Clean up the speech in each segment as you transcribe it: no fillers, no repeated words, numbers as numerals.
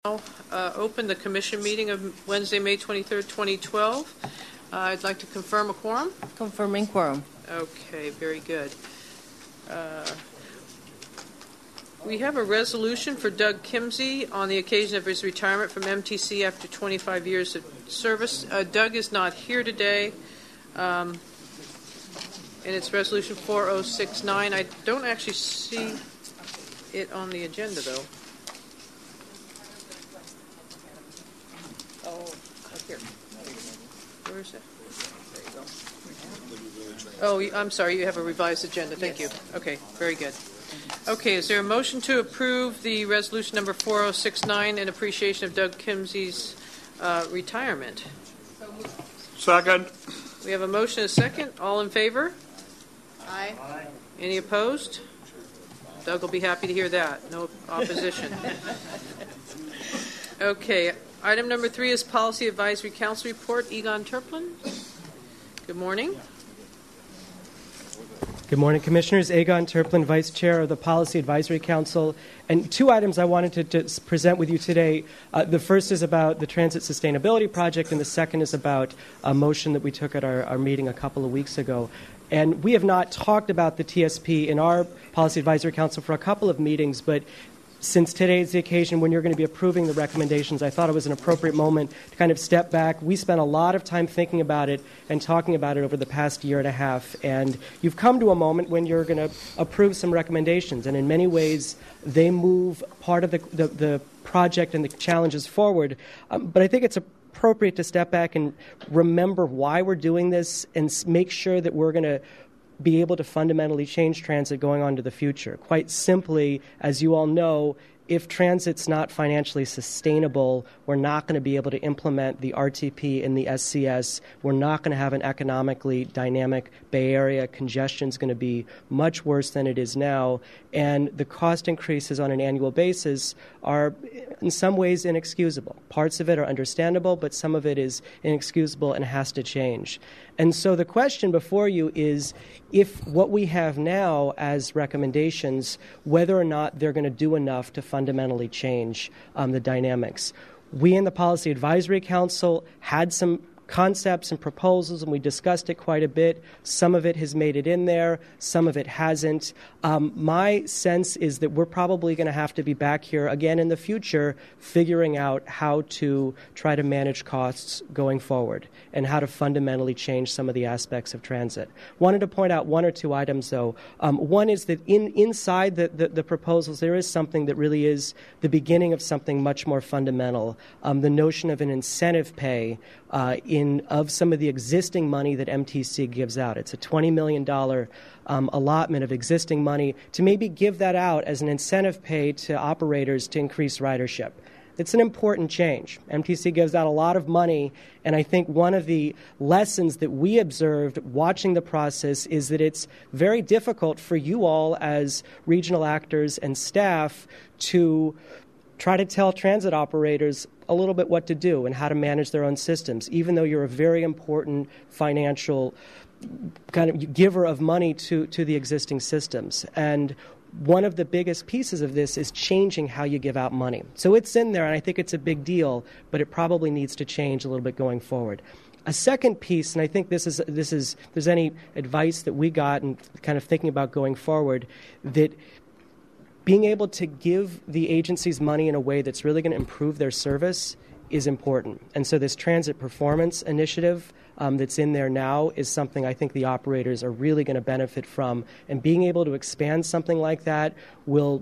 Open the commission meeting of Wednesday, May 23rd, 2012. I'd like to confirm a quorum. Confirming quorum. Okay, very good. We have a resolution for Doug Kimsey on the occasion of his retirement from MTC after 25 years of service. Doug is not here today, and it's resolution 4069. I don't actually see it on the agenda, though. Oh, up here. Where is it? Oh, I'm sorry. You have a revised agenda. Thank you. Okay, very good. Okay, is there a motion to approve the resolution number 4069 in appreciation of Doug Kimsey's retirement? Second. We have a motion and a second. All in favor? Aye. Any opposed? Doug will be happy to hear that. No opposition. Okay. Item number 3 is Policy Advisory Council Report. Egon Terplin. Good morning. Good morning, Commissioners. Egon Terplin, Vice Chair of the Policy Advisory Council. And 2 items I wanted to present with you today. The first is about the Transit Sustainability Project, and the second is about a motion that we took at our meeting a couple of weeks ago. And we have not talked about the TSP in our Policy Advisory Council for a couple of meetings, but since today is the occasion when you're going to be approving the recommendations, I thought it was an appropriate moment to kind of step back. We spent a lot of time thinking about it and talking about it over the past year and a half, and you've come to a moment when you're going to approve some recommendations, and in many ways they move part of the project and the challenges forward. But I think it's appropriate to step back and remember why we're doing this and make sure that we're going to be able to fundamentally change transit going on to the future. Quite simply, as you all know, if transit's not financially sustainable, we're not going to be able to implement the RTP and the SCS. We're not going to have an economically dynamic Bay Area. Congestion's going to be much worse than it is now. And the cost increases on an annual basis are in some ways inexcusable. Parts of it are understandable, but some of it is inexcusable and has to change. And so the question before you is, if what we have now as recommendations, whether or not they're going to do enough to fundamentally change the dynamics. We in the Policy Advisory Council had some concepts and proposals, and we discussed it quite a bit. Some of it has made it in there. Some of it hasn't. My sense is that we're probably going to have to be back here again in the future figuring out how to try to manage costs going forward and how to fundamentally change some of the aspects of transit. Wanted to point out 1 or 2 items, though. One is that inside the proposals, there is something that really is the beginning of something much more fundamental, the notion of an incentive pay of some of the existing money that MTC gives out. It's a $20 million allotment of existing money to maybe give that out as an incentive pay to operators to increase ridership. It's an important change. MTC gives out a lot of money, and I think one of the lessons that we observed watching the process is that it's very difficult for you all as regional actors and staff to try to tell transit operators a little bit what to do and how to manage their own systems, even though you're a very important financial kind of giver of money to the existing systems. And one of the biggest pieces of this is changing how you give out money. So it's in there, and I think it's a big deal, but it probably needs to change a little bit going forward. A second piece, and I think this is if there's any advice that we got and kind of thinking about going forward, that being able to give the agencies money in a way that's really going to improve their service is important. And so this transit performance initiative that's in there now is something I think the operators are really going to benefit from. And being able to expand something like that will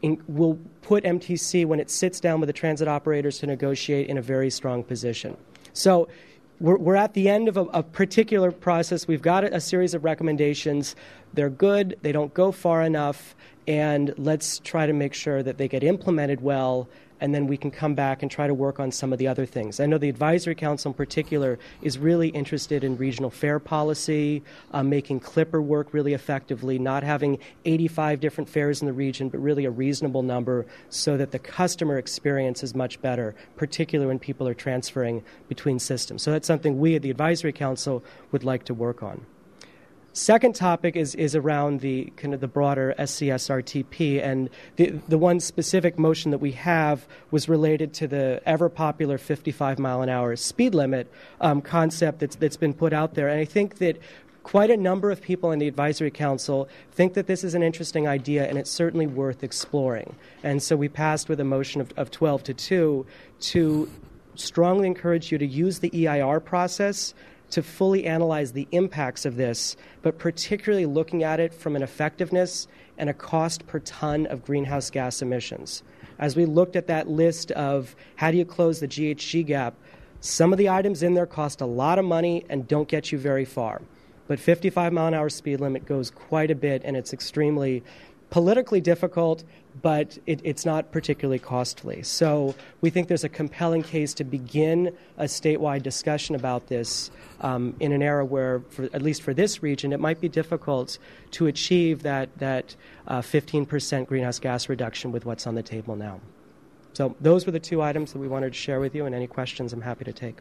put MTC, when it sits down with the transit operators to negotiate, in a very strong position. So we're at the end of a particular process. We've got a series of recommendations. They're good. They don't go far enough. And let's try to make sure that they get implemented well, and then we can come back and try to work on some of the other things. I know the Advisory Council in particular is really interested in regional fare policy, making Clipper work really effectively, not having 85 different fares in the region, but really a reasonable number so that the customer experience is much better, particularly when people are transferring between systems. So that's something we at the Advisory Council would like to work on. Second topic is around the kind of the broader SCSRTP, and the one specific motion that we have was related to the ever popular 55 mile an hour speed limit concept that's been put out there. And I think that quite a number of people in the Advisory Council think that this is an interesting idea, and it's certainly worth exploring. And so we passed with a motion of 12-2 to strongly encourage you to use the EIR process to fully analyze the impacts of this, but particularly looking at it from an effectiveness and a cost per ton of greenhouse gas emissions. As we looked at that list of how do you close the GHG gap, some of the items in there cost a lot of money and don't get you very far. But 55 mile an hour speed limit goes quite a bit, and it's extremely politically difficult, but it's not particularly costly. So we think there's a compelling case to begin a statewide discussion about this in an era where, at least for this region, it might be difficult to achieve that 15% greenhouse gas reduction with what's on the table now. So those were the two items that we wanted to share with you, and any questions I'm happy to take.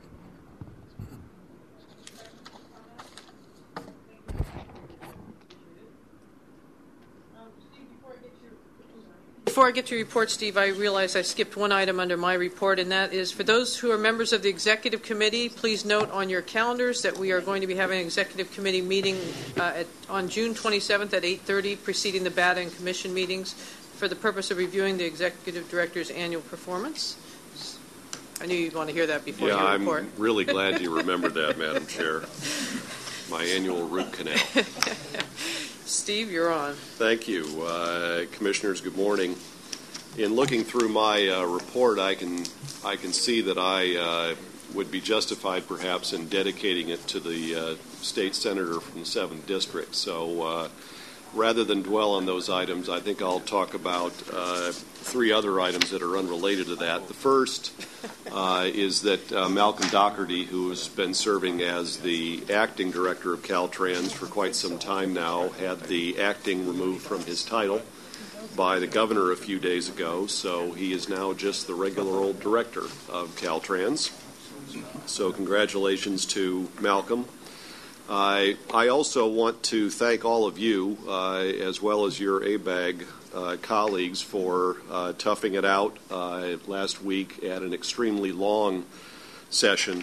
Before I get to your report, Steve, I realize I skipped one item under my report, and that is for those who are members of the Executive Committee, please note on your calendars that we are going to be having an Executive Committee meeting on June 27th at 8:30, preceding the BATA and Commission meetings, for the purpose of reviewing the Executive Director's annual performance. I knew you'd want to hear that before your report. I'm really glad you remembered that, Madam Chair. My annual root canal. Steve, you're on. Thank you. Commissioners, good morning. In looking through my report, I can see that I would be justified perhaps in dedicating it to the state senator from the 7th District. So rather than dwell on those items, I think I'll talk about three other items that are unrelated to that. The first is that Malcolm Doherty, who has been serving as the acting director of Caltrans for quite some time now, had the acting removed from his title by the governor a few days ago, so he is now just the regular old director of Caltrans. So congratulations to Malcolm. I also want to thank all of you, as well as your ABAG colleagues, for toughing it out last week at an extremely long session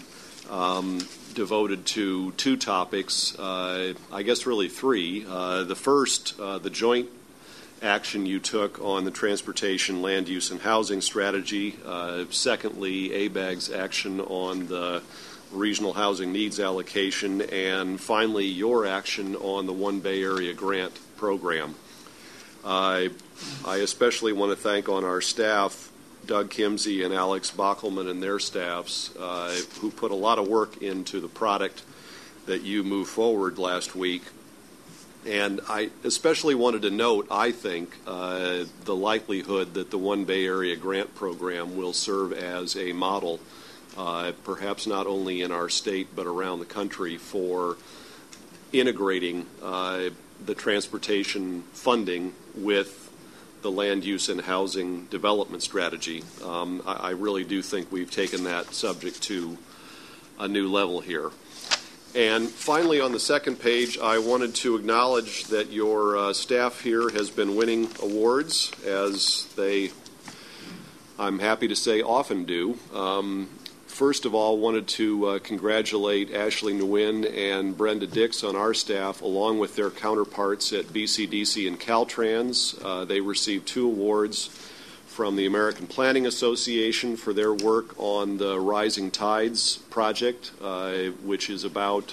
devoted to two topics, I guess really three. The first, the joint action you took on the transportation, land use, and housing strategy. Secondly, ABAG's action on the regional housing needs allocation, and finally your action on the One Bay Area grant program. I especially want to thank on our staff Doug Kimsey and Alex Bockelman and their staffs who put a lot of work into the product that you moved forward last week. And I especially wanted to note, I think, the likelihood that the One Bay Area grant program will serve as a model, perhaps not only in our state but around the country, for integrating the transportation funding with the land use and housing development strategy. I really do think we've taken that subject to a new level here. And finally, on the second page, I wanted to acknowledge that your staff here has been winning awards, as they, I'm happy to say, often do. First of all, wanted to congratulate Ashley Nguyen and Brenda Dix on our staff, along with their counterparts at BCDC and Caltrans. They received 2 awards from the American Planning Association for their work on the Rising Tides project, which is about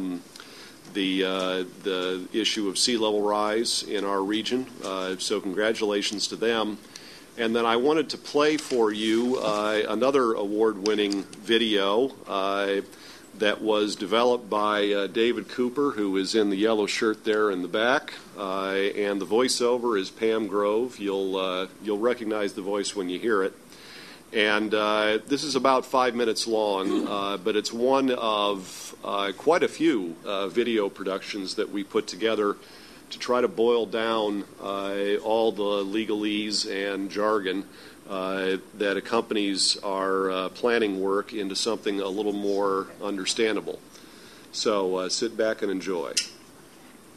the issue of sea level rise in our region. So congratulations to them. And then I wanted to play for you another award-winning video that was developed by David Cooper, who is in the yellow shirt there in the back, and the voiceover is Pam Grove. You'll recognize the voice when you hear it. And this is about 5 minutes long, but it's one of quite a few video productions that we put together to try to boil down all the legalese and jargon that accompanies our planning work into something a little more understandable. So sit back and enjoy.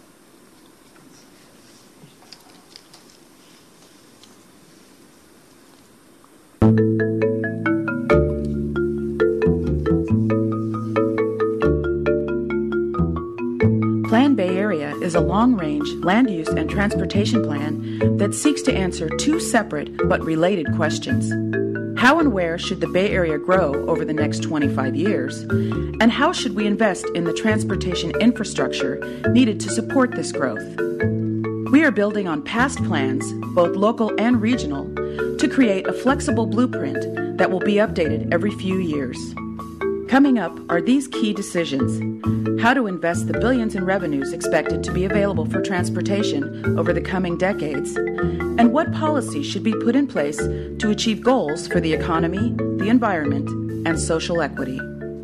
is a long-range land use and transportation plan that seeks to answer two separate but related questions. How and where should the Bay Area grow over the next 25 years? And how should we invest in the transportation infrastructure needed to support this growth? We are building on past plans, both local and regional, to create a flexible blueprint that will be updated every few years. Coming up are these key decisions: how to invest the billions in revenues expected to be available for transportation over the coming decades, and what policies should be put in place to achieve goals for the economy, the environment, and social equity.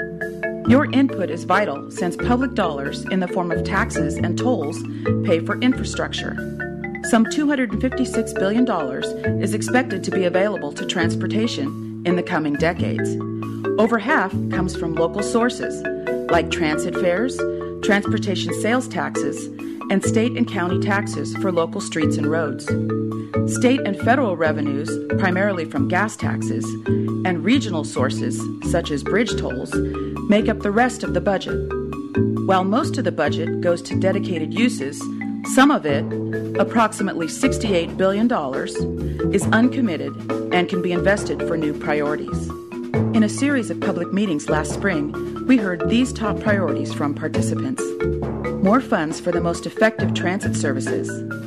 Your input is vital since public dollars in the form of taxes and tolls pay for infrastructure. Some $256 billion is expected to be available to transportation in the coming decades. Over half comes from local sources, like transit fares, transportation sales taxes, and state and county taxes for local streets and roads. State and federal revenues, primarily from gas taxes, and regional sources, such as bridge tolls, make up the rest of the budget. While most of the budget goes to dedicated uses, some of it, approximately $68 billion, is uncommitted and can be invested for new priorities. In a series of public meetings last spring, we heard these top priorities from participants: more funds for the most effective transit services,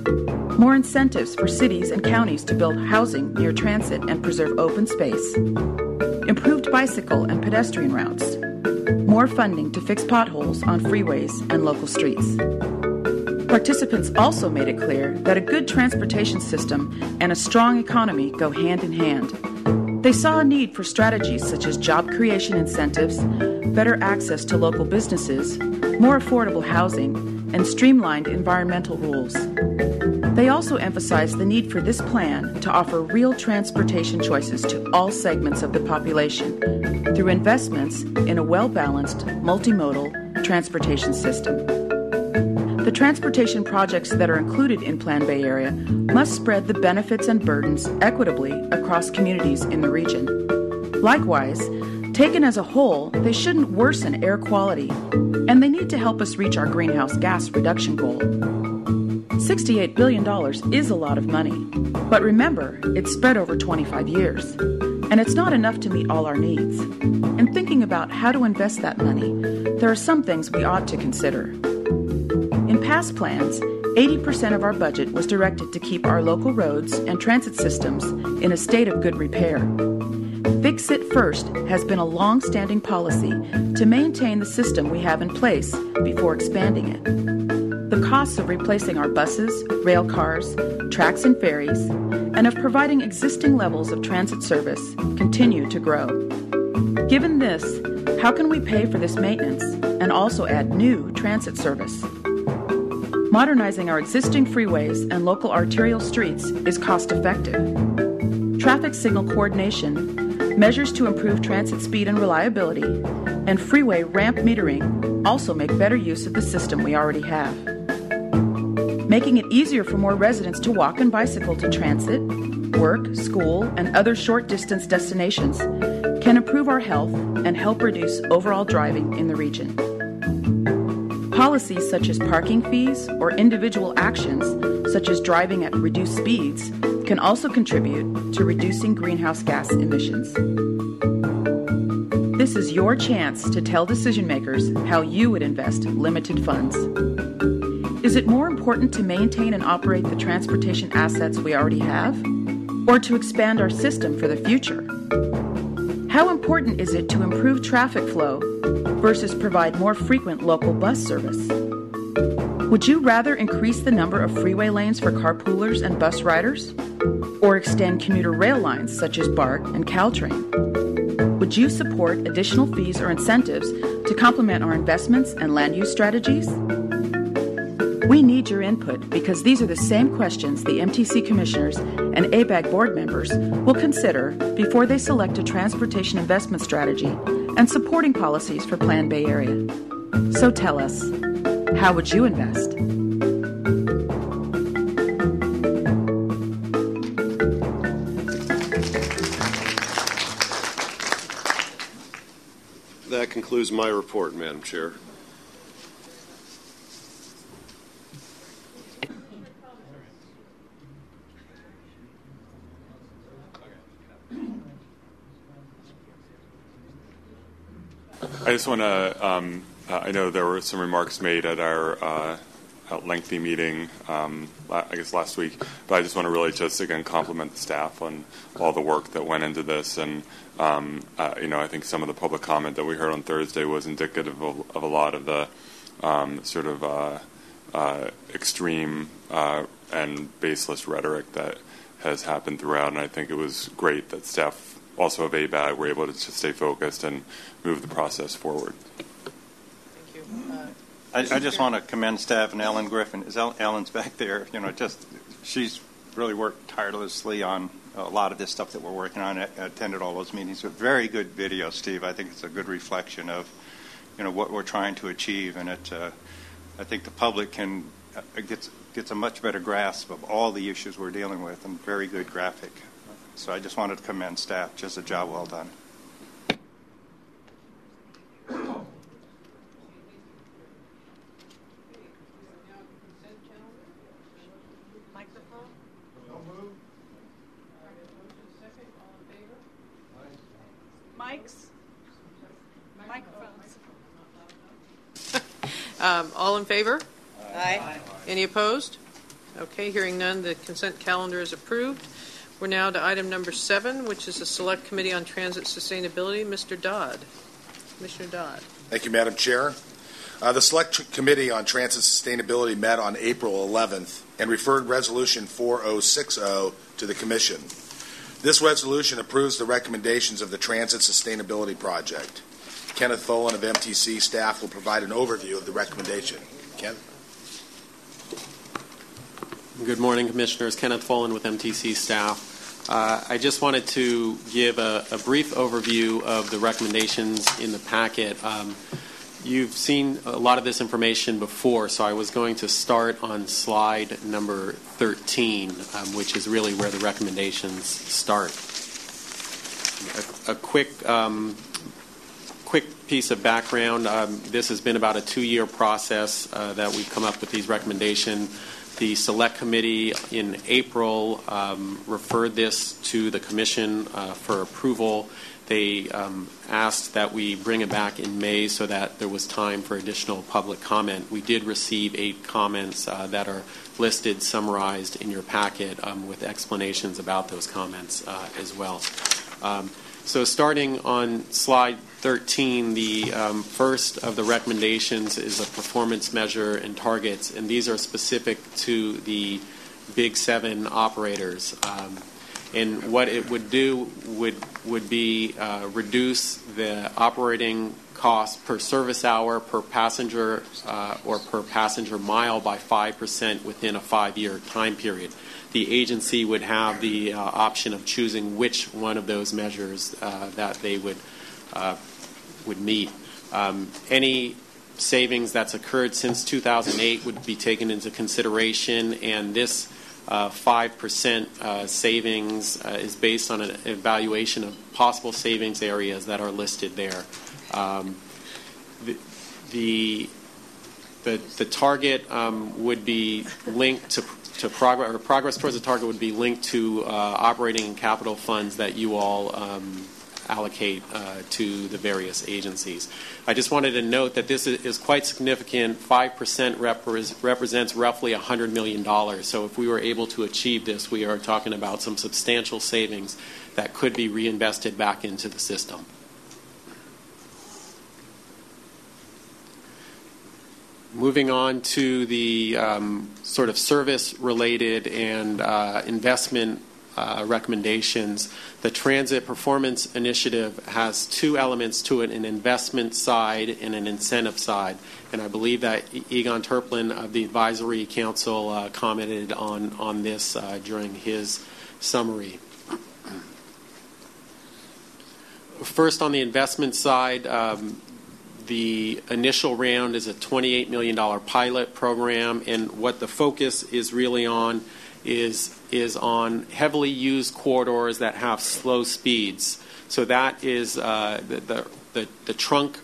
more incentives for cities and counties to build housing near transit and preserve open space, improved bicycle and pedestrian routes, more funding to fix potholes on freeways and local streets. Participants also made it clear that a good transportation system and a strong economy go hand in hand. They saw a need for strategies such as job creation incentives, better access to local businesses, more affordable housing, and streamlined environmental rules. They also emphasized the need for this plan to offer real transportation choices to all segments of the population through investments in a well-balanced, multimodal transportation system. The transportation projects that are included in Plan Bay Area must spread the benefits and burdens equitably across communities in the region. Likewise, taken as a whole, they shouldn't worsen air quality, and they need to help us reach our greenhouse gas reduction goal. $68 billion is a lot of money, but remember, it's spread over 25 years, and it's not enough to meet all our needs. In thinking about how to invest that money, there are some things we ought to consider. In past plans, 80% of our budget was directed to keep our local roads and transit systems in a state of good repair. Fix It First has been a long-standing policy to maintain the system we have in place before expanding it. The costs of replacing our buses, rail cars, tracks and ferries, and of providing existing levels of transit service continue to grow. Given this, how can we pay for this maintenance and also add new transit service? Modernizing our existing freeways and local arterial streets is cost-effective. Traffic signal coordination, measures to improve transit speed and reliability, and freeway ramp metering also make better use of the system we already have. Making it easier for more residents to walk and bicycle to transit, work, school, and other short-distance destinations can improve our health and help reduce overall driving in the region. Policies such as parking fees or individual actions, such as driving at reduced speeds, can also contribute to reducing greenhouse gas emissions. This is your chance to tell decision makers how you would invest limited funds. Is it more important to maintain and operate the transportation assets we already have, or to expand our system for the future? How important is it to improve traffic flow versus provide more frequent local bus service? Would you rather increase the number of freeway lanes for carpoolers and bus riders? Or extend commuter rail lines such as BART and Caltrain? Would you support additional fees or incentives to complement our investments and land use strategies? We need your input because these are the same questions the MTC commissioners and ABAG board members will consider before they select a transportation investment strategy and supporting policies for Plan Bay Area. So tell us, how would you invest? That concludes my report, Madam Chair. I just want to, I know there were some remarks made at our lengthy meeting, I guess last week, but I just want to really just, again, compliment the staff on all the work that went into this. And, I think some of the public comment that we heard on Thursday was indicative of a lot of the sort of extreme and baseless rhetoric that has happened throughout. And I think it was great that staff also of ABAG were able to just stay focused and move the process forward. Thank you. I just want to commend staff and Ellen Griffin. Ellen's back there. She's really worked tirelessly on a lot of this stuff that we're working on. I attended all those meetings. But very good video, Steve. I think it's a good reflection of, what we're trying to achieve, and I think the public gets a much better grasp of all the issues we're dealing with, and very good graphic. So I just wanted to commend staff. Just a job well done. Microphones. All in favor? Aye. Any opposed? Okay, hearing none, the consent calendar is approved. We're now to item number 7, which is the Select Committee on Transit Sustainability. Mr. Dodd. Commissioner Dodd. Thank you, Madam Chair. The Select Committee on Transit Sustainability met on April 11th and referred Resolution 4060 to the Commission. This resolution approves the recommendations of the Transit Sustainability Project. Kenneth Tholen of MTC staff will provide an overview of the recommendation. Ken? Good morning, Commissioners. Kenneth Tholen with MTC staff. I just wanted to give a brief overview of the recommendations in the packet. You've seen a lot of this information before, so I was going to start on slide number 13, which is really where the recommendations start. A quick piece of background. This has been about a 2-year process that we've come up with these recommendations. The Select Committee in April referred this to the Commission for approval. They asked that we bring it back in May so that there was time for additional public comment. We did receive 8 comments that are listed, summarized in your packet with explanations about those comments as well. So starting on slide 13, the first of the recommendations is a performance measure and targets, and these are specific to the Big 7 operators. And what it would do would be reduce the operating cost per service hour, per passenger, or per passenger mile by 5% within a 5-year time period. The agency would have the option of choosing which one of those measures that they would meet. Any savings that's occurred since 2008 would be taken into consideration, and this 5% savings is based on an evaluation of possible savings areas that are listed there. The target would be linked to progress, or progress towards the target would be linked to operating and capital funds that you all allocate to the various agencies. I just wanted to note that this is quite significant. 5% represents roughly $100 million. So if we were able to achieve this, we are talking about some substantial savings that could be reinvested back into the system. Moving on to the sort of service-related and investment recommendations, the Transit Performance Initiative has 2 elements to it, an investment side and an incentive side. And I believe that Egon Terplin of the Advisory Council commented on this during his summary. First, on the investment side, the initial round is a $28 million pilot program, and what the focus is really on is on heavily used corridors that have slow speeds. So that is the trunk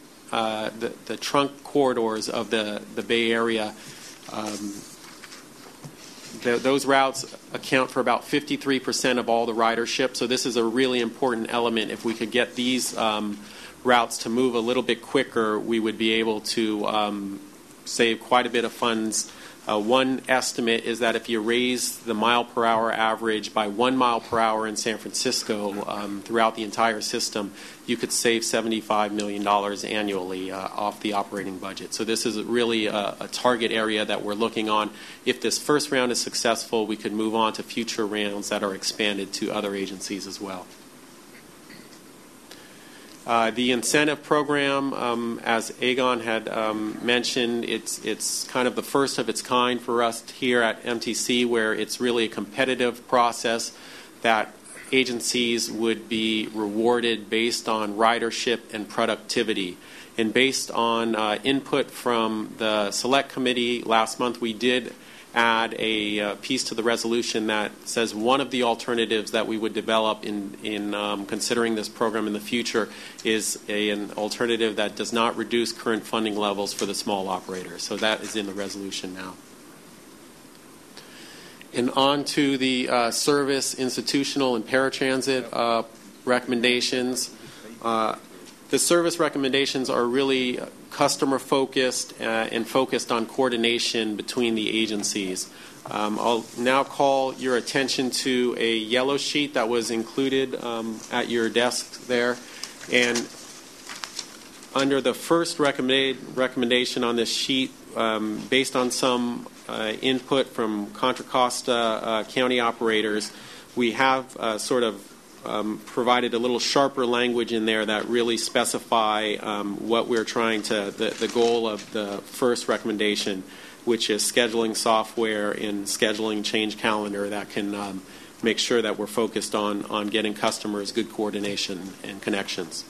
corridors of the Bay Area. those routes account for about 53% of all the ridership. So this is a really important element. If we could get these routes to move a little bit quicker, we would be able to save quite a bit of funds. One estimate is that if you raise the mile per hour average by 1 mile per hour in San Francisco throughout the entire system, you could save $75 million annually off the operating budget. So this is really a target area that we're looking on. If this first round is successful, we could move on to future rounds that are expanded to other agencies as well. The incentive program, as Egon had mentioned, it's kind of the first of its kind for us here at MTC, where it's really a competitive process that agencies would be rewarded based on ridership and productivity. And based on input from the Select Committee last month, we did add a piece to the resolution that says one of the alternatives that we would develop in considering this program in the future is an alternative that does not reduce current funding levels for the small operators. So that is in the resolution now. And on to the service, institutional, and paratransit recommendations. The service recommendations are really customer-focused and focused on coordination between the agencies. I'll now call your attention to a yellow sheet that was included at your desk there. And under the first recommendation on this sheet, based on some input from Contra Costa County operators, we have provided a little sharper language in there that really specify what we're trying to, the goal of the first recommendation, which is scheduling software and scheduling change calendar that can make sure that we're focused on getting customers good coordination and connections.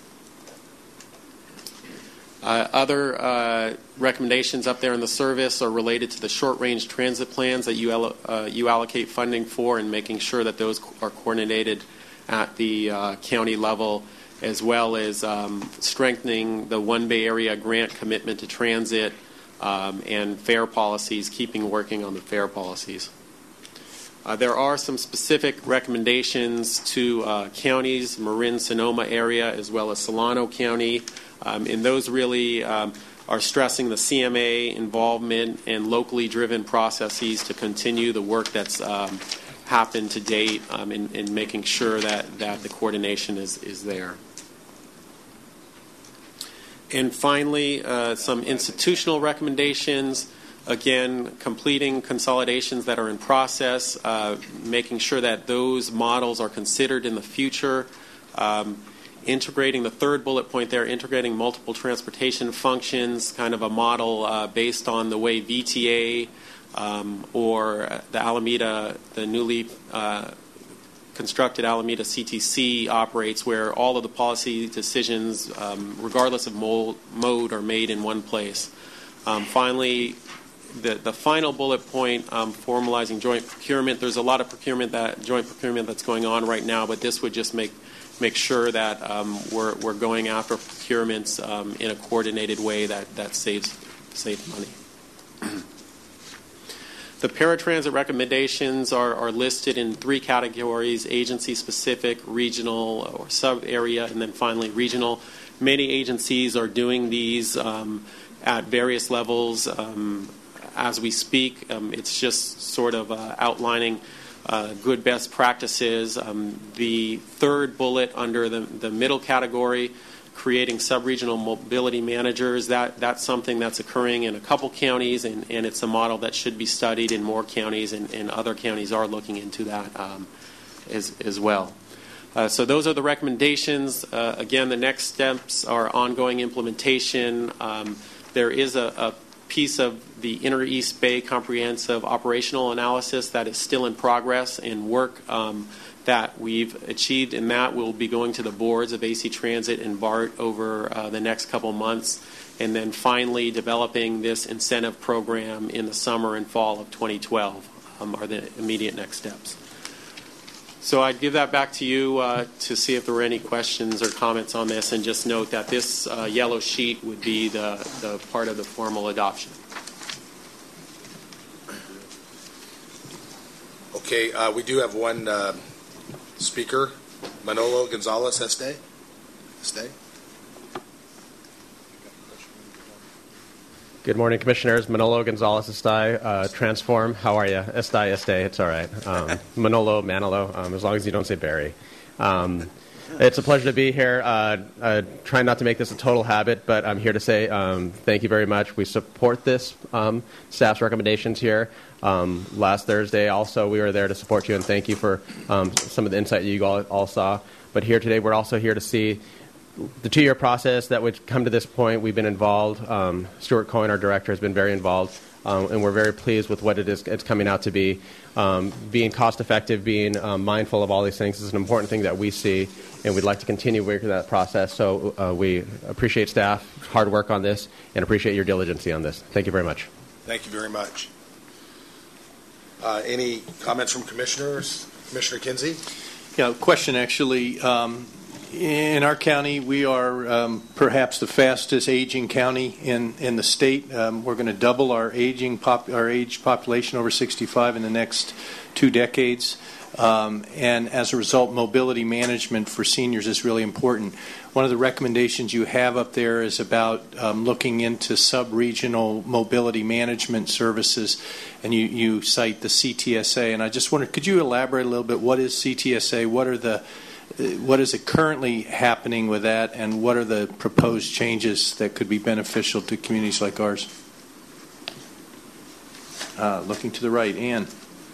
Other recommendations up there in the service are related to the short-range transit plans that you allocate funding for, and making sure that those are coordinated at the county level, as well as strengthening the One Bay Area grant commitment to transit and fare policies, working on the fare policies. There are some specific recommendations to counties, Marin-Sonoma area, as well as Solano County, and those really are stressing the CMA involvement and locally driven processes to continue the work that's happened to date in making sure that the coordination is there. And finally, some institutional recommendations. Again, completing consolidations that are in process, making sure that those models are considered in the future. Integrating the third bullet point there, integrating multiple transportation functions, kind of a model based on the way VTA or the Alameda, the newly constructed Alameda CTC operates, where all of the policy decisions, regardless of mode, are made in one place. Finally, the final bullet point, formalizing joint procurement. There's a lot of joint procurement that's going on right now, but this would just make sure that we're going after procurements in a coordinated way that saves money. The paratransit recommendations are listed in 3 categories: agency-specific, regional, or sub-area, and then finally regional. Many agencies are doing these at various levels as we speak. It's just sort of outlining good best practices. The third bullet under the middle category, creating sub-regional mobility managers, that's something that's occurring in a couple counties, and it's a model that should be studied in more counties, and other counties are looking into that as well. So those are the recommendations. Again, the next steps are ongoing implementation. There is a piece of the Inner East Bay Comprehensive Operational Analysis that is still in progress, and work that we've achieved in that will be going to the boards of AC Transit and BART over the next couple months, and then finally developing this incentive program in the summer and fall of 2012 are the immediate next steps. So I'd give that back to you to see if there were any questions or comments on this, and just note that this yellow sheet would be the part of the formal adoption. Okay, we do have one speaker, Manolo Gonzalez Este. Good morning, Commissioners. Manolo Gonzalez Este, Transform. How are you? Este, it's all right. Manolo, as long as you don't say Barry. It's a pleasure to be here. Trying not to make this a total habit, but I'm here to say thank you very much. We support this staff's recommendations here. Last Thursday, also, we were there to support you, and thank you for some of the insight you all saw. But here today, we're also here to see the 2-year process that would come to this point. We've been involved. Stuart Cohen, our director, has been very involved, and we're very pleased with what it's coming out to be. Being cost-effective, being mindful of all these things is an important thing that we see, and we'd like to continue working that process. So we appreciate staff, hard work on this, and appreciate your diligence on this. Thank you very much. Thank you very much. Any comments from commissioners? Commissioner Kinsey? Yeah, question actually. In our county, we are perhaps the fastest aging county in the state. We're going to double our age population over 65 in the next 2 decades. And as a result, mobility management for seniors is really important. One of the recommendations you have up there is about looking into sub-regional mobility management services, and you cite the CTSA. And I just wondered, could you elaborate a little bit? What is CTSA? What is it currently happening with that, and what are the proposed changes that could be beneficial to communities like ours? Looking to the right, Ann.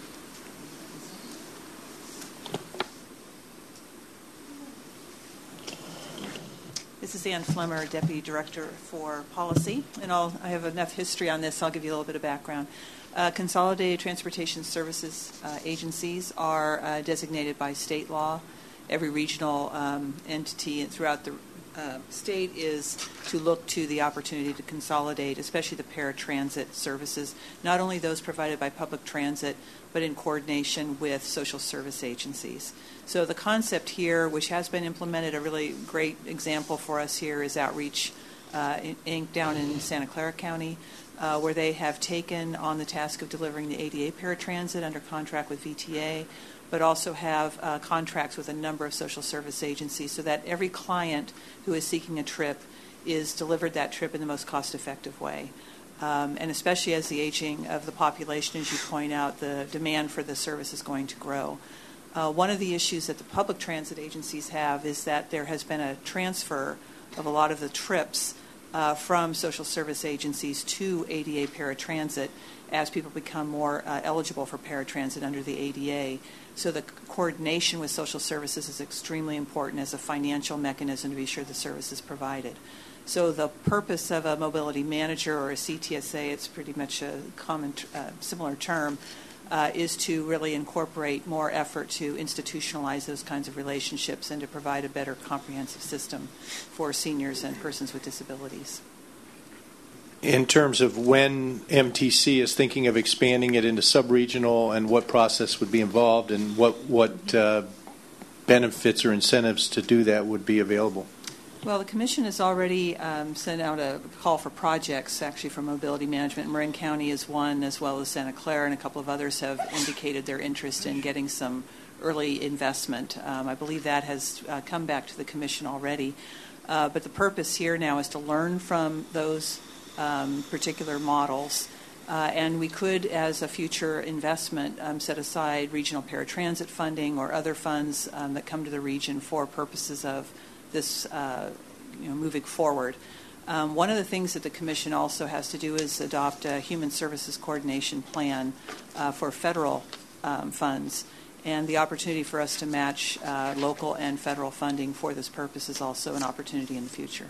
This is Ann Flemmer, Deputy Director for Policy, and I have enough history on this, so I'll give you a little bit of background. Consolidated Transportation Services agencies are designated by state law. Every regional entity throughout the state is to look to the opportunity to consolidate, especially the paratransit services, not only those provided by public transit, but in coordination with social service agencies. So the concept here, which has been implemented, a really great example for us here is Outreach Inc. down in Santa Clara County, where they have taken on the task of delivering the ADA paratransit under contract with VTA, but also have contracts with a number of social service agencies so that every client who is seeking a trip is delivered that trip in the most cost-effective way. And especially as the aging of the population, as you point out, the demand for the service is going to grow. One of the issues that the public transit agencies have is that there has been a transfer of a lot of the trips from social service agencies to ADA paratransit as people become more eligible for paratransit under the ADA. So the coordination with social services is extremely important as a financial mechanism to be sure the service is provided. So the purpose of a mobility manager or a CTSA, it's pretty much a common, similar term, is to really incorporate more effort to institutionalize those kinds of relationships and to provide a better comprehensive system for seniors and persons with disabilities. In terms of when MTC is thinking of expanding it into sub-regional and what process would be involved and what benefits or incentives to do that would be available? Well, the Commission has already sent out a call for projects, actually, for mobility management. Marin County is one, as well as Santa Clara, and a couple of others have indicated their interest in getting some early investment. I believe that has come back to the Commission already. But the purpose here now is to learn from those particular models. And we could, as a future investment, set aside regional paratransit funding or other funds that come to the region for purposes of this moving forward. One of the things that the Commission also has to do is adopt a human services coordination plan for federal funds. And the opportunity for us to match local and federal funding for this purpose is also an opportunity in the future.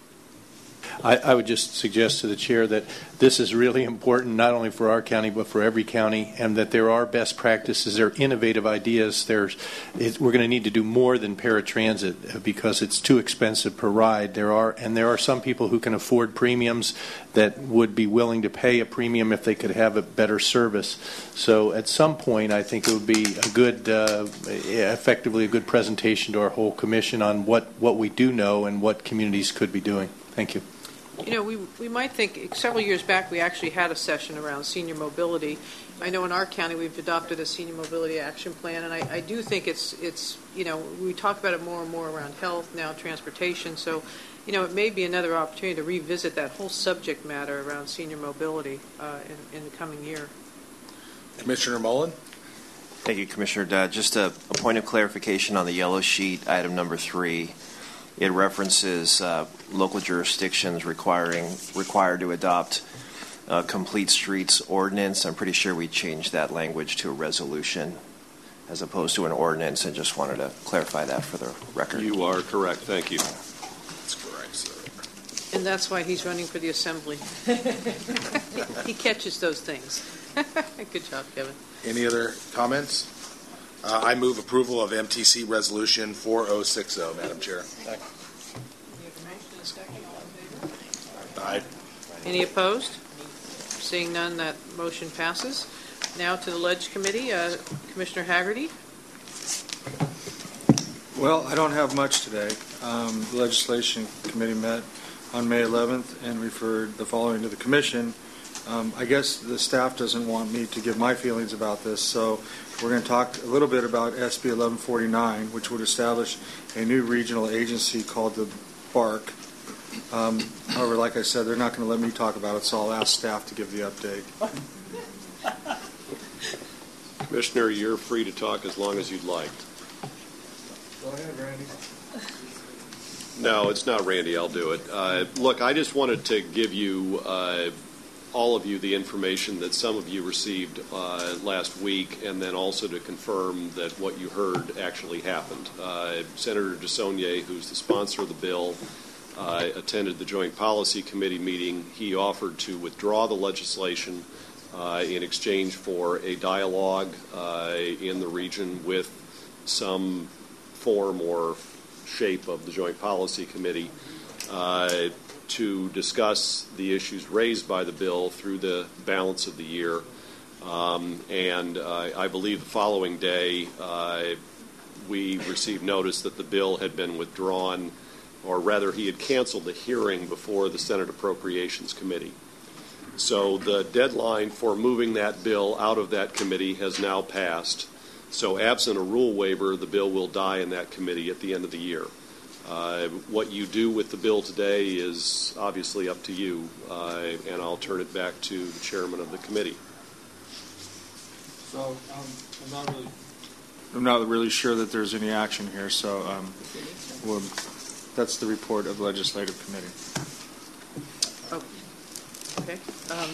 I would just suggest to the chair that this is really important, not only for our county, but for every county, and that there are best practices, there are innovative ideas. We're going to need to do more than paratransit because it's too expensive per ride. There are some people who can afford premiums that would be willing to pay a premium if they could have a better service. So at some point, I think it would be a good, effectively a good presentation to our whole commission on what we do know and what communities could be doing. Thank you. we might think several years back we actually had a session around senior mobility. I know in our county we've adopted a senior mobility action plan, and I do think it's we talk about it more and more around health, now transportation. So, it may be another opportunity to revisit that whole subject matter around senior mobility in the coming year. Commissioner Mullen? Thank you, Commissioner Dodd. Just a point of clarification on the yellow sheet, item number 3. It references local jurisdictions required to adopt a complete streets ordinance. I'm pretty sure we changed that language to a resolution as opposed to an ordinance, and just wanted to clarify that for the record. You are correct. Thank you. That's correct, sir. And that's why he's running for the assembly. He catches those things. Good job, Kevin. Any other comments? I move approval of MTC Resolution 4060, Madam Chair. Aye. Any opposed? Seeing none, that motion passes. Now to the Ledge Committee. Commissioner Haggerty. Well, I don't have much today. The Legislation Committee met on May 11th and referred the following to the Commission. I guess the staff doesn't want me to give my feelings about this, so we're going to talk a little bit about SB 1149, which would establish a new regional agency called the BARC. However, like I said, they're not going to let me talk about it, so I'll ask staff to give the update. Commissioner, you're free to talk as long as you'd like. Go ahead, Randy. No, it's not Randy. I'll do it. Look, I just wanted to give you, all of you, the information that some of you received last week, and then also to confirm that what you heard actually happened. Senator DeSaulnier, who's the sponsor of the bill, attended the Joint Policy Committee meeting. He offered to withdraw the legislation in exchange for a dialogue in the region with some form or shape of the Joint Policy Committee to discuss the issues raised by the bill through the balance of the year. And I believe the following day we received notice that the bill had been withdrawn, or rather he had canceled the hearing before the Senate Appropriations Committee. So the deadline for moving that bill out of that committee has now passed. So absent a rule waiver, the bill will die in that committee at the end of the year. What you do with the bill today is obviously up to you, and I'll turn it back to the chairman of the committee. So I'm not really sure that there's any action here, so that's the report of the Legislative Committee. Oh, okay.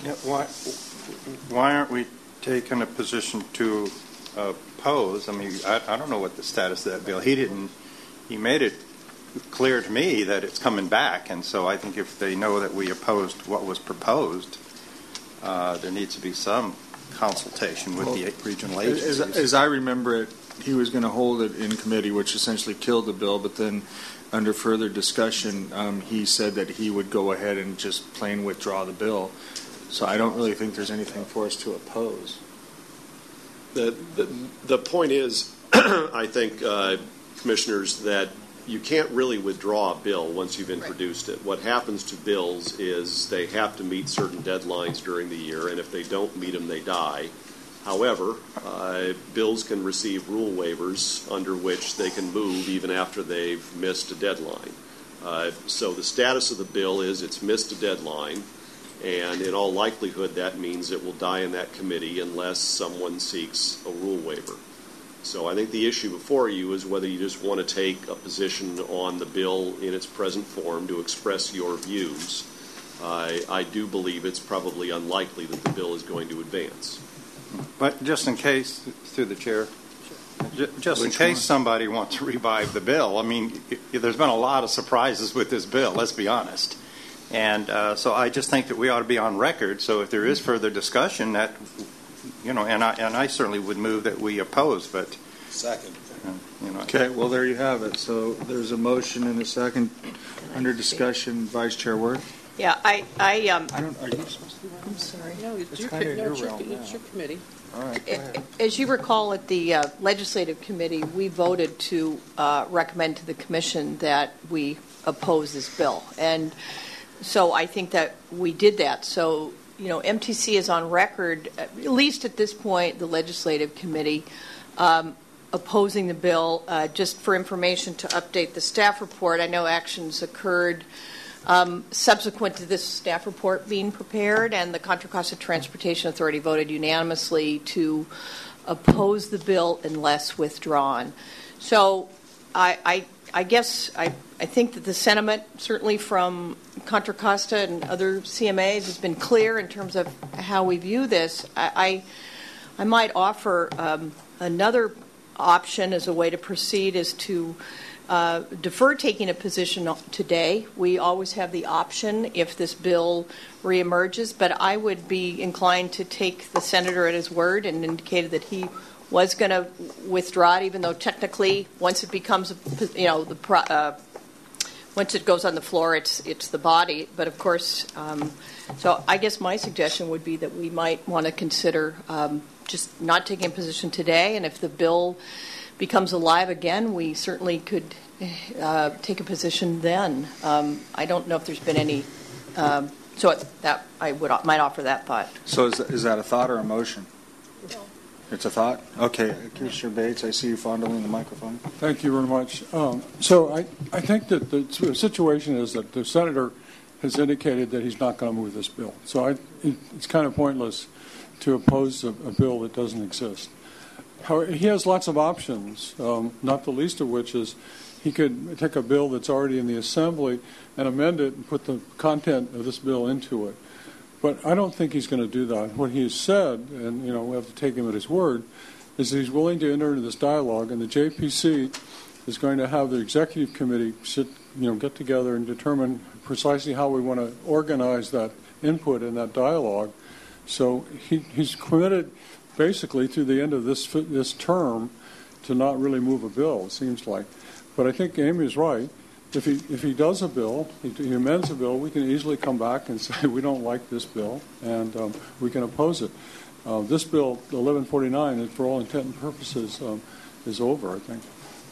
Why aren't we taking a position to oppose? I mean, I don't know what the status of that bill. He made it clear to me that it's coming back, and so I think if they know that we opposed what was proposed, there needs to be some consultation with the regional agencies. As I remember it, he was going to hold it in committee, which essentially killed the bill, but then under further discussion, he said that he would go ahead and just plain withdraw the bill. So I don't really think there's anything for us to oppose. The point is, I think, commissioners, that you can't really withdraw a bill once you've introduced it. What happens to bills is they have to meet certain deadlines during the year, and if they don't meet them, they die. However, bills can receive rule waivers under which they can move even after they've missed a deadline. So the status of the bill is it's missed a deadline, and in all likelihood that means it will die in that committee unless someone seeks a rule waiver. So I think the issue before you is whether you just want to take a position on the bill in its present form to express your views. I do believe it's probably unlikely that the bill is going to advance. But just in case, through the chair, just in case somebody wants to revive the bill, I mean, there's been a lot of surprises with this bill, let's be honest. And so I just think that we ought to be on record. So if there is further discussion, that, you know, and I certainly would move that we oppose, but. Second. Okay, well, there you have it. So there's a motion and a second under discussion. Vice Chair Worth? Yeah, I don't. Are you supposed to be? I'm sorry. No, it's your committee. All right. As you recall, at the Legislative Committee, we voted to recommend to the Commission that we oppose this bill. And So I think that we did that. So, MTC is on record, at least at this point, the legislative committee, opposing the bill. Just for information to update the staff report, I know actions occurred subsequent to this staff report being prepared, and the Contra Costa Transportation Authority voted unanimously to oppose the bill unless withdrawn. So I guess I think that the sentiment, certainly from Contra Costa and other CMAs, has been clear in terms of how we view this. I might offer another option as a way to proceed is to defer taking a position today. We always have the option if this bill reemerges, but I would be inclined to take the senator at his word and indicated that he was going to withdraw it, even though technically once it becomes, once it goes on the floor, it's the body. But of course, so I guess my suggestion would be that we might want to consider just not taking a position today, and if the bill becomes alive again, we certainly could take a position then. I don't know if there's been any, so that I might offer that thought. So is that a thought or a motion? No. It's a thought? Okay. Commissioner Bates, I see you fondling the microphone. Thank you very much. So I think that the situation is that the senator has indicated that he's not going to move this bill. So it's kind of pointless to oppose a bill that doesn't exist. However, he has lots of options, not the least of which is he could take a bill that's already in the Assembly and amend it and put the content of this bill into it. But I don't think he's going to do that. What he has said, and we have to take him at his word, is that he's willing to enter into this dialogue, and the JPC is going to have the executive committee get together and determine precisely how we want to organize that input in that dialogue. So he's committed basically through the end of this term to not really move a bill, it seems like. But I think Amy is right. If he does a bill, he amends a bill, we can easily come back and say we don't like this bill, and we can oppose it. This bill, 1149, for all intent and purposes, is over, I think.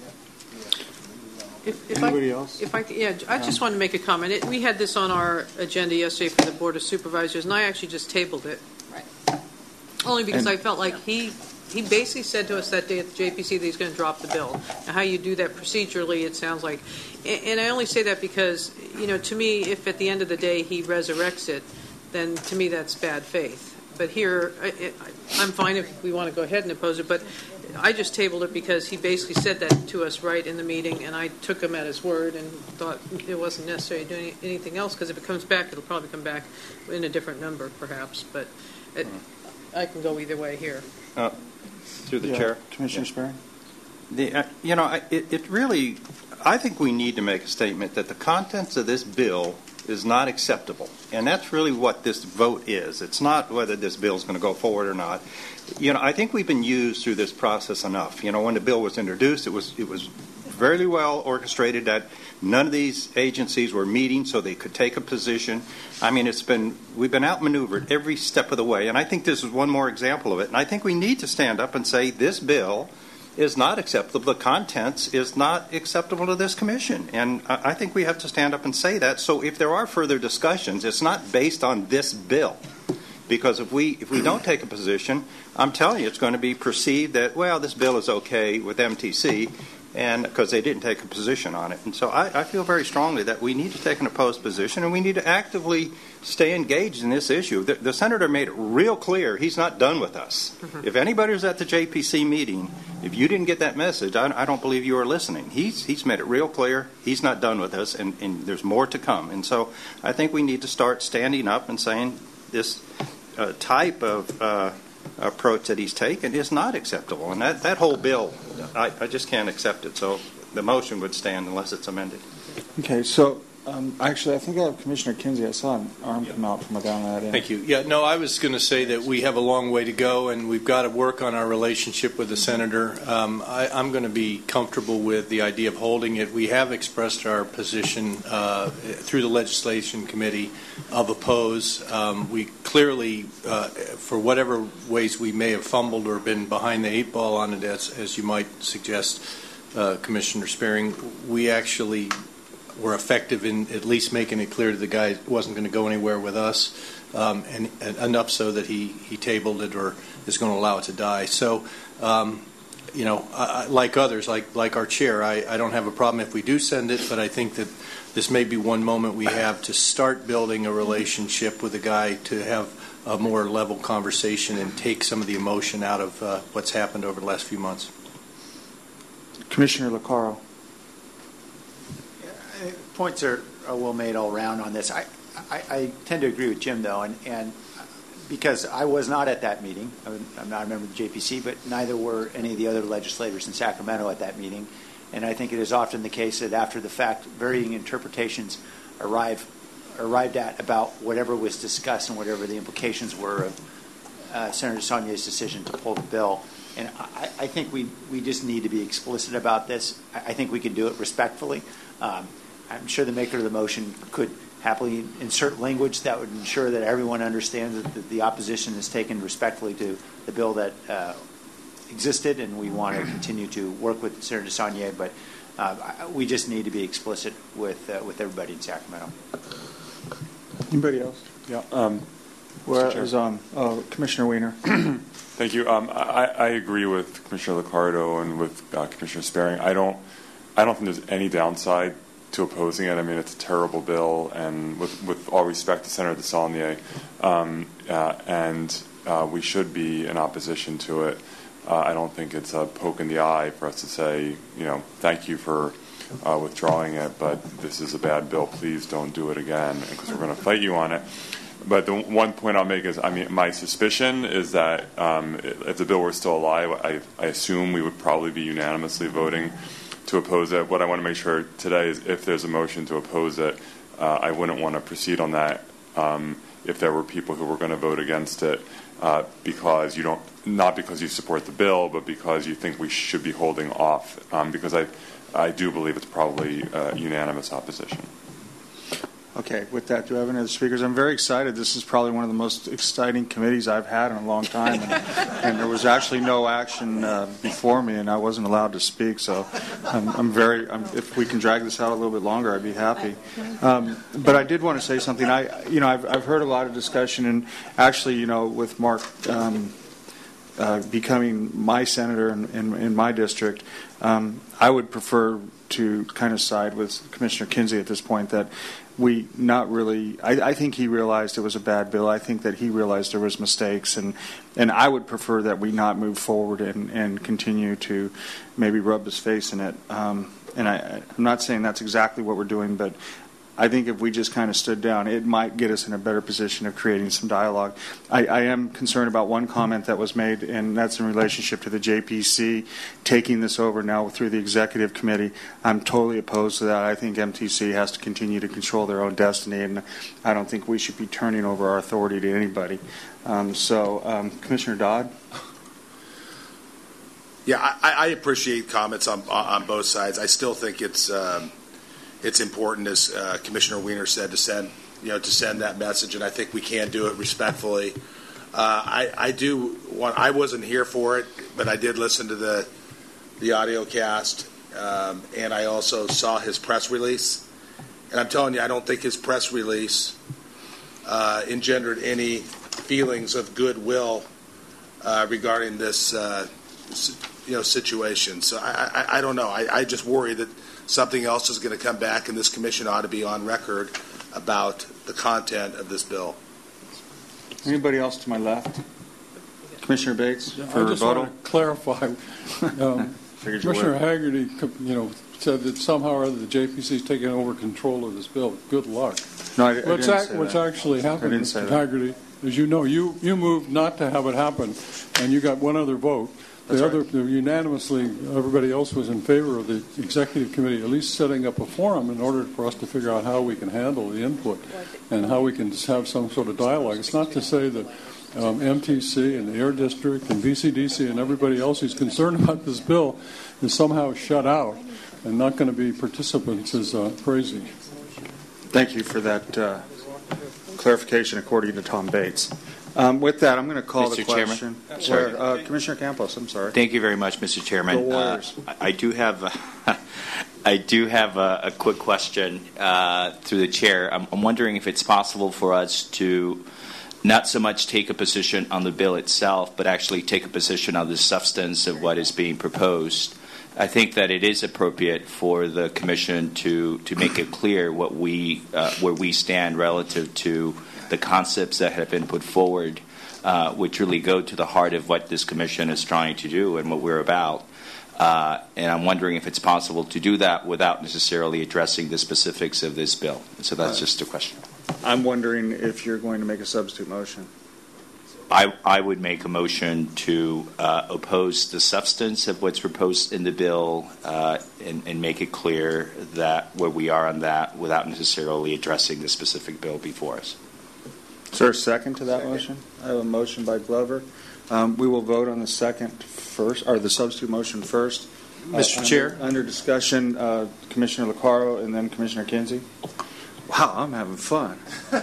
Anybody else? I just want to make a comment. We had this on our agenda yesterday for the Board of Supervisors, and I actually just tabled it. Right. Only because I felt like he basically said to us that day at the JPC that he's going to drop the bill. Now, how you do that procedurally, it sounds like. And I only say that because, to me, if at the end of the day he resurrects it, then to me that's bad faith. But here, I'm fine if we want to go ahead and oppose it, but I just tabled it because he basically said that to us right in the meeting, and I took him at his word and thought it wasn't necessary to do anything else, because if it comes back, it'll probably come back in a different number, perhaps. But I can go either way here. Through the chair. Commissioner Sperry? It really, I think we need to make a statement that the contents of this bill is not acceptable. And that's really what this vote is. It's not whether this bill is going to go forward or not. I think we've been used through this process enough. When the bill was introduced, it was very well orchestrated that none of these agencies were meeting so they could take a position. I mean, we've been outmaneuvered every step of the way, and I think this is one more example of it. And I think we need to stand up and say this bill is not acceptable. The contents is not acceptable to this commission, and I think we have to stand up and say that. So if there are further discussions, it's not based on this bill. Because if we don't take a position, I'm telling you, it's going to be perceived that, well, this bill is okay with MTC, and because they didn't take a position on it. And so I feel very strongly that we need to take an opposed position, and we need to actively stay engaged in this issue. The senator made it real clear he's not done with us. Mm-hmm. If anybody was at the JPC meeting, if you didn't get that message, I don't believe you were listening. He's made it real clear he's not done with us, and there's more to come. And so I think we need to start standing up and saying this type of approach that he's taken is not acceptable. And that whole bill, I just can't accept it. So the motion would stand unless it's amended. Okay, so actually, I think I have Commissioner Kinsey. I saw an arm come out from down that end. Thank you. Yeah, no, I was going to say that we have a long way to go, and we've got to work on our relationship with the senator. I'm going to be comfortable with the idea of holding it. We have expressed our position through the legislation committee of oppose. We clearly, for whatever ways we may have fumbled or been behind the eight ball on it, as you might suggest, Commissioner Spearing, we actually were effective in at least making it clear to the guy it wasn't going to go anywhere with us, and enough so that he tabled it or is going to allow it to die. So, like others, like our chair, I don't have a problem if we do send it, but I think that this may be one moment we have to start building a relationship with a guy to have a more level conversation and take some of the emotion out of what's happened over the last few months. Commissioner Lucaro. Points are well made all around on this. I tend to agree with Jim, though, and because I was not at that meeting. I'm not a member of the JPC, but neither were any of the other legislators in Sacramento at that meeting. And I think it is often the case that after the fact, varying interpretations arrived at about whatever was discussed and whatever the implications were of Senator Saulnier's decision to pull the bill. And I think we just need to be explicit about this. I think we can do it respectfully. I'm sure the maker of the motion could happily insert language that would ensure that everyone understands that the opposition is taken respectfully to the bill that existed, and we want to continue to work with Senator Saulnier, but we just need to be explicit with everybody in Sacramento. Anybody else? Yeah. Commissioner Weiner. Thank you. I agree with Commissioner Liccardo and with Commissioner Sparing. I don't think there's any downside to opposing it. I mean, it's a terrible bill, and with all respect to Senator Saulnier, and we should be in opposition to it. I don't think it's a poke in the eye for us to say, thank you for withdrawing it, but this is a bad bill. Please don't do it again, because we're going to fight you on it. But the one point I'll make is, my suspicion is that if the bill were still alive, I assume we would probably be unanimously voting to oppose it. What I want to make sure today is if there's a motion to oppose it, I wouldn't want to proceed on that if there were people who were going to vote against it because not because you support the bill, but because you think we should be holding off, because I do believe it's probably unanimous opposition. Okay, with that, do I have any other speakers? I'm very excited. This is probably one of the most exciting committees I've had in a long time, and there was actually no action before me, and I wasn't allowed to speak. So, if we can drag this out a little bit longer, I'd be happy. But I did want to say something. I've heard a lot of discussion, and actually, with Mark becoming my senator in my district, I would prefer to kind of side with Commissioner Kinsey at this point that. I think he realized it was a bad bill. I think that he realized there was mistakes, and I would prefer that we not move forward and continue to maybe rub his face in it. And I'm not saying that's exactly what we're doing, but I think if we just kind of stood down, it might get us in a better position of creating some dialogue. I am concerned about one comment that was made, and that's in relationship to the JPC taking this over now through the executive committee. I'm totally opposed to that. I think MTC has to continue to control their own destiny, and I don't think we should be turning over our authority to anybody. Commissioner Dodd? Yeah, I appreciate comments on both sides. I still think it's important, as Commissioner Weiner said, to send that message, and I think we can do it respectfully. I wasn't here for it, but I did listen to the audio cast, and I also saw his press release. And I'm telling you, I don't think his press release engendered any feelings of goodwill regarding this situation. So I don't know. I just worry that something else is going to come back, and this commission ought to be on record about the content of this bill. Anybody else to my left? Commissioner Bates, for I just rebuttal. Want to clarify. Commissioner Haggerty, said that somehow or other the JPC is taking over control of this bill. Good luck. No, I didn't say that. What's actually happened, Mr. Haggerty, as you know, you moved not to have it happen, and you got one other vote. Unanimously, everybody else was in favor of the executive committee at least setting up a forum in order for us to figure out how we can handle the input and how we can have some sort of dialogue. It's not to say that MTC and the Air District and VCDC and everybody else who's concerned about this bill is somehow shut out and not going to be participants is crazy. Thank you for that clarification according to Tom Bates. With that, I'm going to call Mr. the question. Chairman? Commissioner Campos, I'm sorry. Thank you very much, Mr. Chairman. Go Warriors. I do have I do have a quick question through the chair. I'm wondering if it's possible for us to not so much take a position on the bill itself, but actually take a position on the substance of what is being proposed. I think that it is appropriate for the Commission to make it clear what where we stand relative to the concepts that have been put forward, which really go to the heart of what this Commission is trying to do and what we're about. And I'm wondering if it's possible to do that without necessarily addressing the specifics of this bill. So that's just a question. I'm wondering if you're going to make a substitute motion. I would make a motion to oppose the substance of what's proposed in the bill and make it clear that where we are on that without necessarily addressing the specific bill before us. Is there a second to that motion? I have a motion by Glover. We will vote on the second first, or the substitute motion first. Mr. Chair? Under discussion, Commissioner Lucaro and then Commissioner Kinsey. Wow, I'm having fun.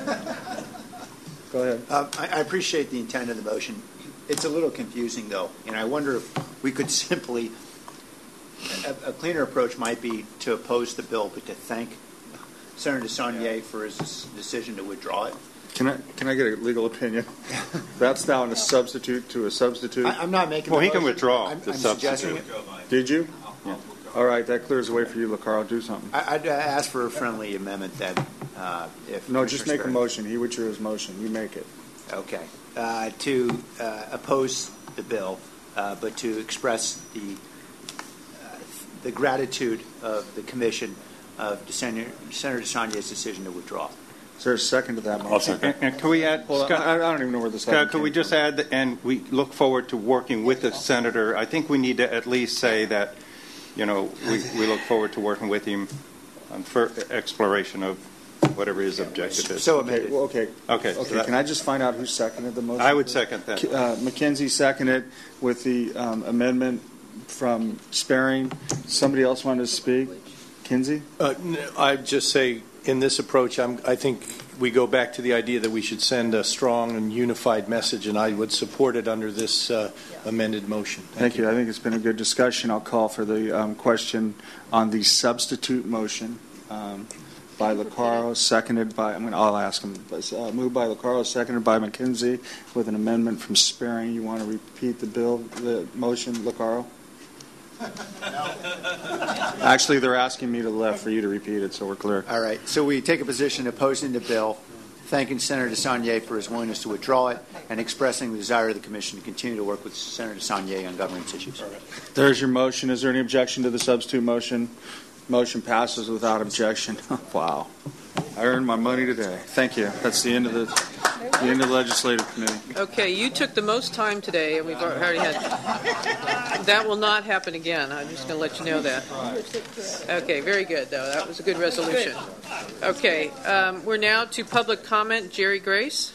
Go ahead. I appreciate the intent of the motion. It's a little confusing, though, and I wonder if we could simply, a cleaner approach might be to oppose the bill, but to thank Senator Saunier for his decision to withdraw it. Can I get a legal opinion? That's now a substitute to a substitute. I'm not making. Well, the he can motion. withdraw the substitute. Did you? Yeah. All right, that clears the way for you, Lucaro. Do something. I'd ask for a friendly amendment that if no, just make a motion. He withdrew his motion. You make it. Okay. To oppose the bill, but to express the gratitude of the Commission of Senator Saunier's decision to withdraw. Is there a second to that motion? And can we add, Scott, I don't even know where this is. Can we just add, and we look forward to working with the Senator. I think we need to at least say that, we look forward to working with him on exploration of whatever his objective is. So okay. Can I just find out who seconded the motion? I would second that. McKenzie seconded with the amendment from Sparing. Somebody else wanted to speak? Kinsey? I'd just say, in this approach, I think we go back to the idea that we should send a strong and unified message, and I would support it under this amended motion. Thank you. I think it's been a good discussion. I'll call for the question on the substitute motion by Lucaro, seconded by, I'll ask him, moved by Lucaro, seconded by McKenzie, with an amendment from Sparing. You want to repeat the motion, Lucaro? Actually, they're asking me to left for you to repeat it, so we're clear. All right. So we take a position opposing the bill, thanking Senator Saunier for his willingness to withdraw it, and expressing the desire of the Commission to continue to work with Senator Saunier on governance issues. There's your motion. Is there any objection to the substitute motion? Motion passes without objection. Wow. I earned my money today. Thank you. That's the end of the Legislative Committee. Okay, you took the most time today, and we've already had. That will not happen again. I'm just going to let you know that. Okay, very good, though. That was a good resolution. Okay, we're now to public comment. Jerry Grace.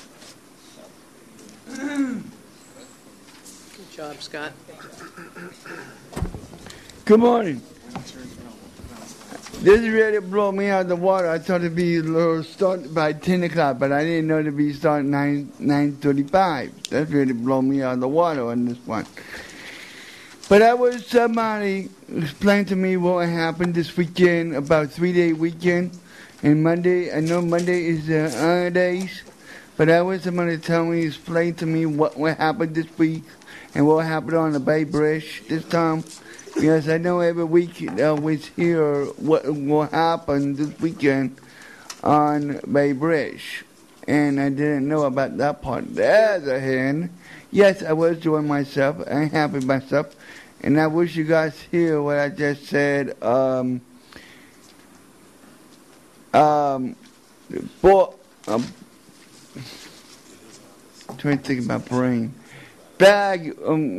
Good job, Scott. Good morning. This really blew me out of the water. I thought it'd be start by 10 o'clock, but I didn't know it'd be starting 9:35. That really blew me out of the water on this one. But I wish somebody explain to me what happened this weekend, about 3-day weekend, and Monday. I know Monday is the holidays, but I wish somebody explain to me what happened this week and what happened on the Bay Bridge this time. Because I know every week I always hear what happened this weekend on Bay Bridge. And I didn't know about that part. On the other hand, yes, I was doing myself. I'm happy with myself. And I wish you guys hear what I just said. Trying to think about brain. Bag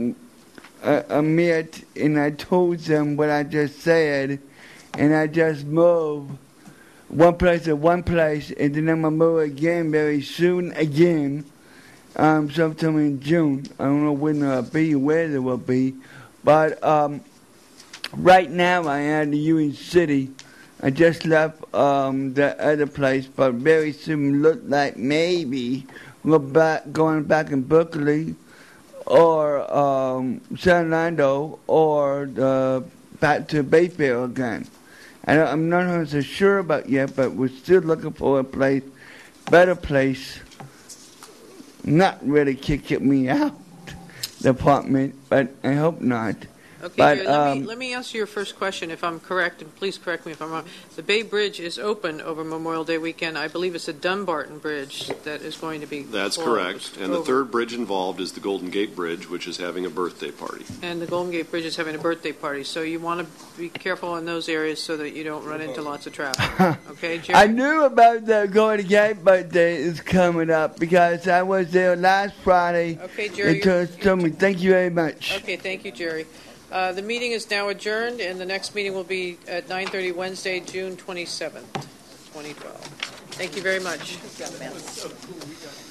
met, and I told them what I just said, and I just moved one place to one place, and then I'm going to move again very soon again, sometime in June. I don't know when it'll be, where it will be, but right now I am in Union City. I just left the other place, but very soon look like maybe going back in Berkeley, or San Orlando, or back to Bayfield again. I'm not 100% sure about yet, but we're still looking for a place, better place. Not really kicking me out, department, but I hope not. Okay, but, Jerry, let me answer your first question, if I'm correct, and please correct me if I'm wrong. The Bay Bridge is open over Memorial Day weekend. I believe it's the Dumbarton Bridge that is going to be That's closed. correct. And the third bridge involved is the Golden Gate Bridge, which is having a birthday party. And the Golden Gate Bridge is having a birthday party, so you want to be careful in those areas so that you don't run into lots of traffic. Okay, Jerry? I knew about the Golden Gate birthday is coming up because I was there last Friday. Okay, Jerry. They told me, thank you very much. Okay, thank you, Jerry. The meeting is now adjourned, and the next meeting will be at 9:30 Wednesday, June 27th, 2012. Thank you very much.